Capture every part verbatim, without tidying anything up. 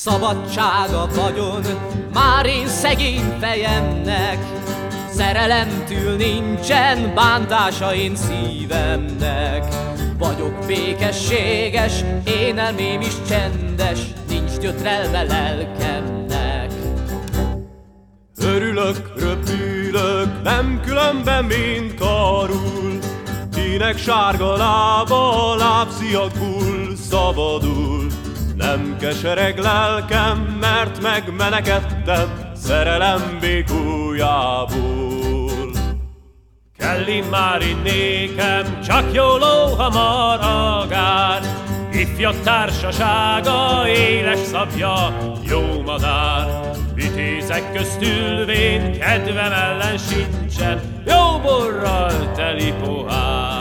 Szabadság a vagyon, már én szegény fejemnek, szerelemtől nincsen bántása én szívemnek. Vagyok békességes, én elmém is csendes, nincs gyötrelme lelkemnek. Örülök, röpülök, nem különben, mint karul, kinek sárga lába, lábsziakból szabadul. Nem kesereg lelkem, mert megmenekedtem szerelem békújából. Kell immár itt nékem, csak jó lóhamar agár, ifjak társasága, éles szabja, jó madár. Vitézek közt ülvén, kedvem ellen sincsen, jó borral teli pohár.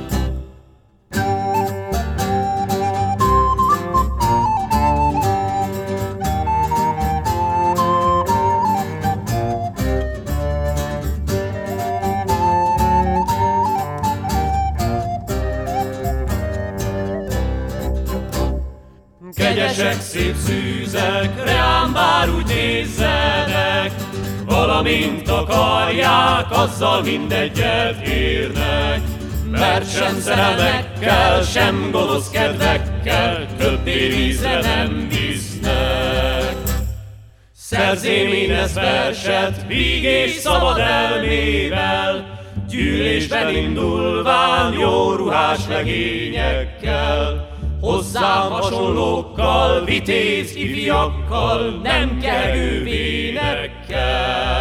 Kegyesek, szép szűzek, rám bár úgy nézzenek, valamint akarják, azzal mindegyet érnek. Mert sem szerelmekkel, sem gonosz kedvekkel többé vízre nem visznek. Szerzém én ezt verset, víg és szabad elmével, gyűlésben indulván jó ruhás legényekkel. Hozzám hasonlókkal, vitéz ifjakkal, nem kerül vénekkel.